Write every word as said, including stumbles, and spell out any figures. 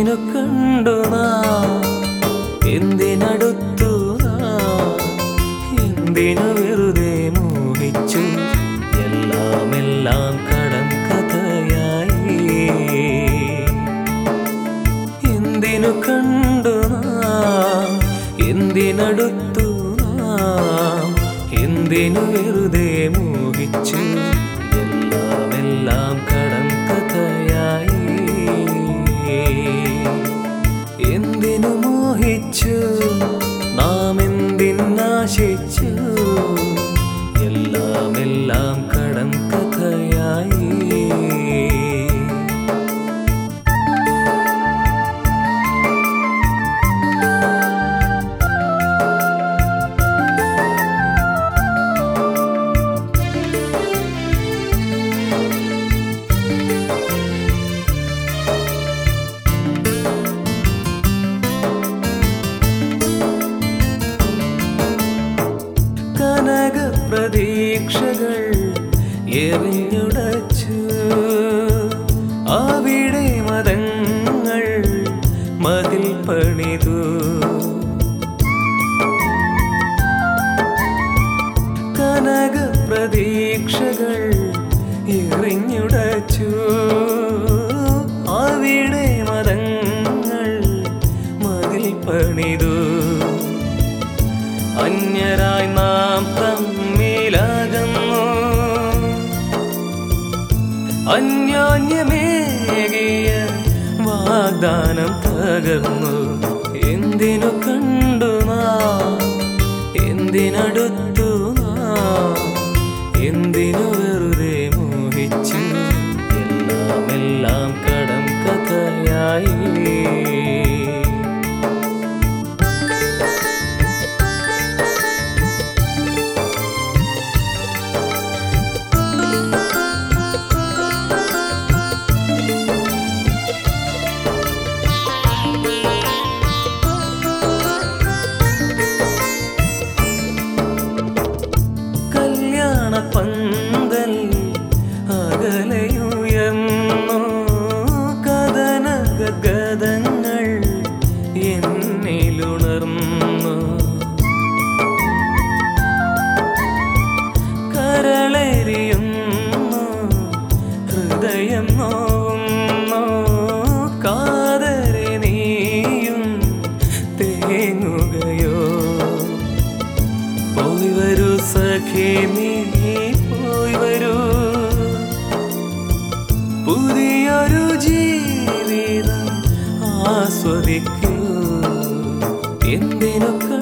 എന്തിനു കണ്ടു നാം, എന്തിനടുത്തു നാം, എന്തിനു വെറുതെ മോഹിച്ചു, എല്ലാം എല്ലാം കടം കഥയായി. എന്തിനു കണ്ടു നാം, എന്തിനടുത്തു നാം, എന്തിനു വെറുതെ മോഹിച്ചു, എല്ലാം എല്ലാം കടം കഥയായി. എന്തിനു മോഹിച്ചു നാം, എന്തിനാശിച്ചു, എല്ലാം എല്ലാം കടം കഥയായി. കനക പ്രതീക്ഷകൾ എറിഞ്ഞുടച്ചു, അവിടെ മതങ്ങൾ മതിൽ പണിതു. കനക പ്രതീക്ഷകൾ എറിഞ്ഞുടച്ചു, അവിടെ മതങ്ങൾ മതിൽ പണിതു. അന്യരായി നാം തമ്മിലകന്നു, അന്യോന്യമേകിയ വാഗ്ദാനം തകർന്നു. എന്തിനു കണ്ടു നാം, എന്തിനടുത്തു നാം, എന്തിനു വെറുതെ മോഹിച്ചു, എല്ലാം എല്ലാം കടം കഥയായി. പന്തൽ അകലയുയർന്നു, കഥന ഗദങ്ങൾ എന്നിലുണർന്നു. കരളെരിയുന്നു, ഹൃദയം നോവുന്നു, കാതരെ നീയും തേങ്ങുകയോ. പോയി വരൂ സഖി നീ, പോയി വരൂ, പുതിയൊരു ജീവിതം ആസ്വദിക്കൂ. എന്തിനൊക്കെ